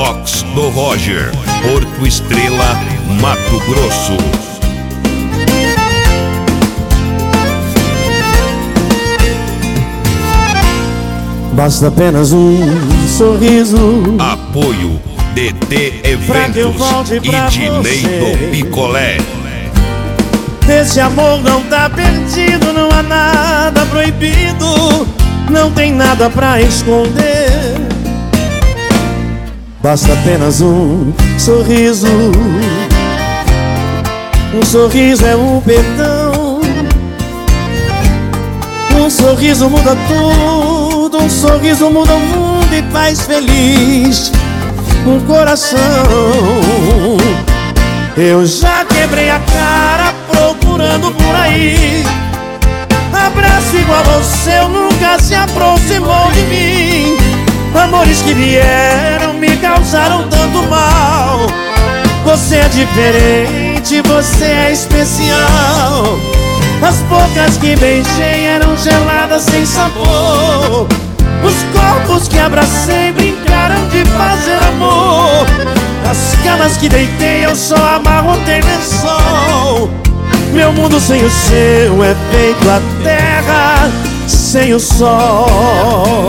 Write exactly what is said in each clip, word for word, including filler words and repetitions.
Box do Roger, Porto Estrela, Mato Grosso. Basta apenas um sorriso. Apoio D T Eventos e Dinei do Picolé. Esse amor não tá perdido, não há nada proibido, não tem nada pra esconder. Basta apenas um sorriso. Um sorriso é um perdão. Um sorriso muda tudo. Um sorriso muda o mundo e faz feliz um coração. Eu já quebrei a cara procurando por aí abraço igual você, nunca se aproximou de mim. Amores que vieram me causaram tanto mal. Você é diferente, você é especial. As bocas que beijei eram geladas sem sabor. Os corpos que abracei brincaram de fazer amor. As camas que deitei eu só amarrotei lençol. Meu mundo sem o seu é feito a terra sem o sol.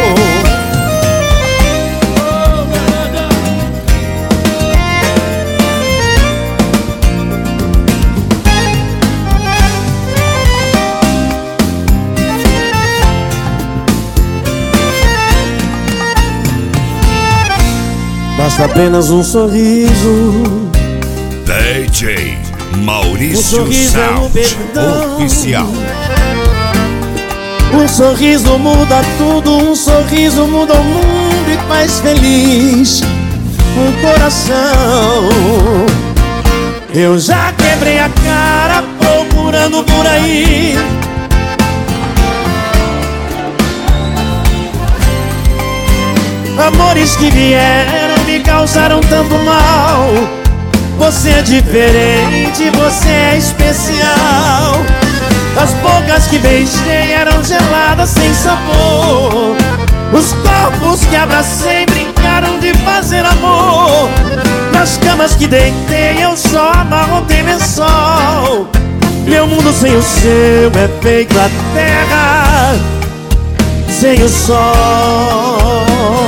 Basta apenas um sorriso. D J Maurício Um sorriso é um Sound perdão. Oficial. Um sorriso muda tudo, um sorriso muda o mundo e faz feliz um coração. Eu já quebrei a cara procurando por aí amores que vieram me causaram tanto mal. Você é diferente, você é especial. As bocas que beijei eram geladas sem sabor. Os corpos que abracei brincaram de fazer amor. Nas camas que deitei eu só amarrotei lençol. Meu mundo sem o seu é feito a terra sem o sol.